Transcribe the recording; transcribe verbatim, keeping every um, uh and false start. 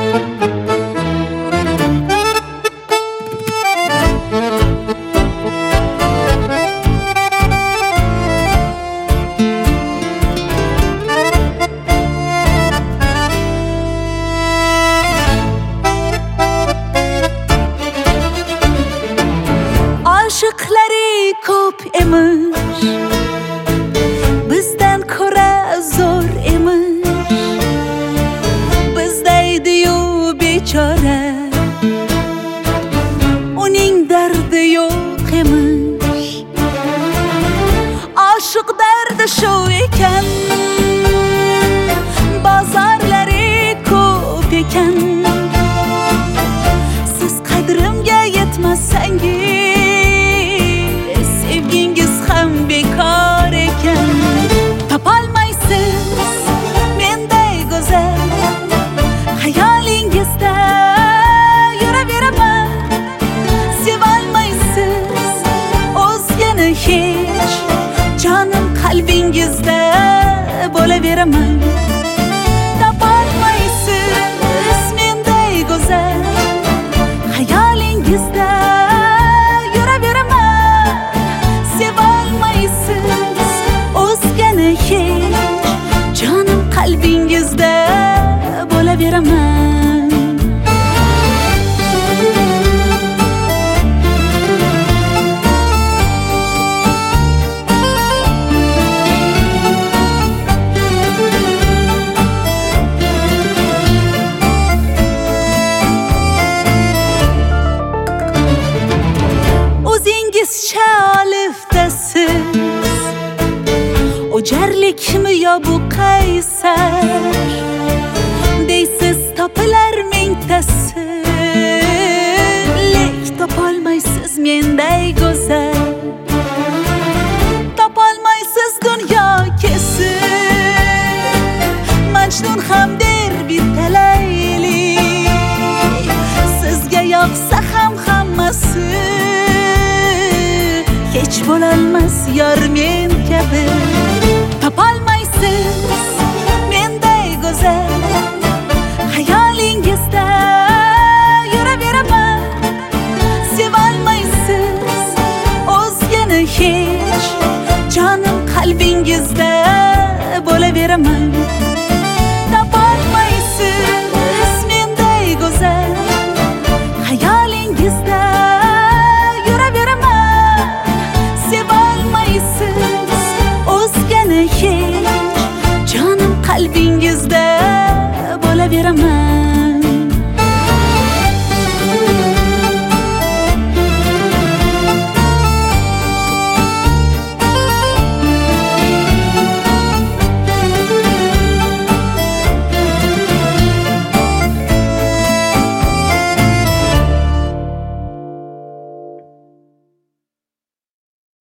Aşıkları ko'p emish, bizdan ko'ra zo'r emish. Bizdaydi-yu bechora, uning dardi yo'q emish. Aşık dardi shu ekan, bozorlari ko'p ekan. Siz qadrimga yetmasangiz, bekar ekan. Topolmaysiz menday go'zal, xayolingizda yuraveraman. Sevolmaysiz o'zgani hech, jonim qalbingizda bo'laveraman. Topolmaysiz menday go'zal, xayolingizda jonim qalbingizda bo'laveraman. O'zingizcha oliftasiz, o'jarlikmi yo bu qaysar? Deysiz topilar mingtasi, lek topolmaysiz menday go'zal. Topolmaysiz dunyo kesib, Majnun ham der bitta Layli. Sizga yoqsa ham hammasi, hech bo'lolmas yor men